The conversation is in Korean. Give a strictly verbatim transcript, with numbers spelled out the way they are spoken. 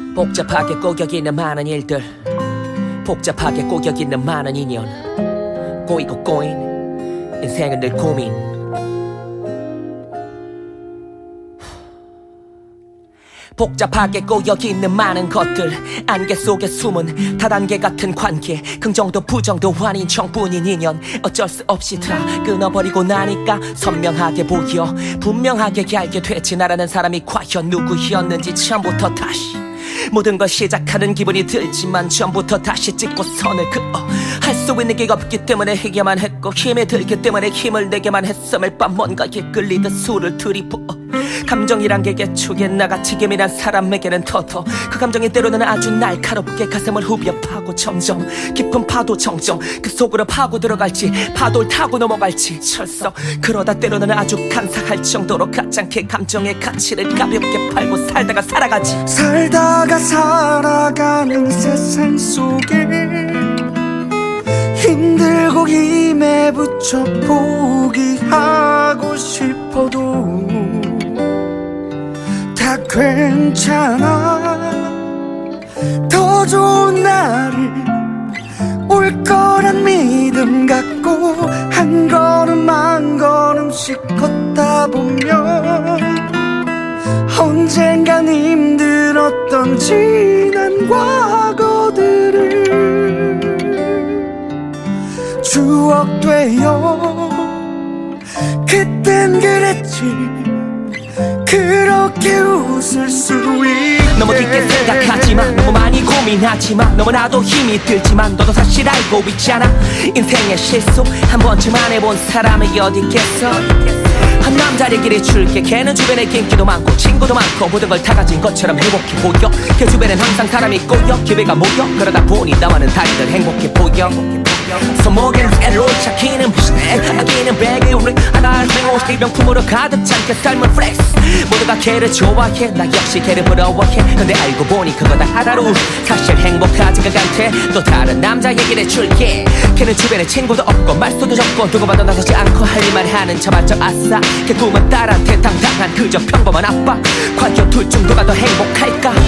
복잡하게 꼬여 있는 많은 일들, 복잡하게 꼬여 있는 많은 인연, 꼬이고 꼬인 인생은 늘 고민. 복잡하게 꼬여 있는 많은 것들, 안개 속에 숨은 다단계 같은 관계, 긍정도 부정도 아닌 정뿐인 인연. 어쩔 수 없이 다 끊어버리고 나니까 선명하게 보여, 분명하게 알게 됐지. 나라는 사람이 과연 누구였는지 처음부터 다시. 모든 걸 시작하는 기분이 들지만 처음부터 다시 찍고 선을 그어. 할 수 있는 게 없기 때문에 해야만 했고, 힘이 들기 때문에 힘을 내게만 했어. 매일 밤 뭔가에 끌리듯 술을 들이부어. 감정이란 게 예초에 나같이 예민한 사람에게는 터터. 그 감정이 때로는 아주 날카롭게 가슴을 후벼 파고, 점점 깊은 파도 정점 그 속으로 파고 들어갈지, 파도를 타고 넘어갈지 철썩. 그러다 때로는 아주 감사할 정도로 가짜게 감정의 가치를 가볍게 팔고 살다가 살아가지. 살다가 살아가는 세상 속에 힘들고 힘에 붙여 포기하고 싶어도 다 괜찮아. 더 좋은 날이 올 거란 믿음 갖고 한 걸음 한 걸음씩 걷다 보면 언젠간 힘들었던 지난 과거들을 추억되어 그땐 그랬지, 그렇게 웃을 수 있게. 너무 깊게 생각하지마, 너무 많이 고민하지마, 너무나도 힘이 들지만 너도 사실 알고 있잖아. 인생의 실수 한 번쯤 안 해본 사람이 어디 있겠어. 한 남자를 길에 줄게. 걔는 주변에 인기도 많고 친구도 많고 모든 걸 다 가진 것처럼 행복해 보여. 걔 주변엔 항상 사람이 꼬여, 기회가 모여. 그러다 보니 나와는 다리들 행복해 보여. 손목에는 애로 차키는 부스넥, 아기는 베개 우리 하나를 맹호 일병품으로 가득 찬게 삶은 플렉스. 모두가 걔를 좋아해, 나 역시 걔를 부러워해. 근데 알고 보니 그거 다 하나로 사실 행복하지가 않대. 또 다른 남자 얘기를 해줄게. 걔는 주변에 친구도 없고 말수도 적고 누구봐도 나서지 않고 할 일만 하는 저마저 아싸. 걔 꿈은 딸한테 당당한 그저 평범한 아빠. 과연 둘 중 누가 더 행복할까?